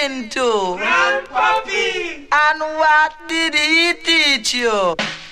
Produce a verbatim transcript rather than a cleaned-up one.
listening to? Grandpappy! And what did he teach you?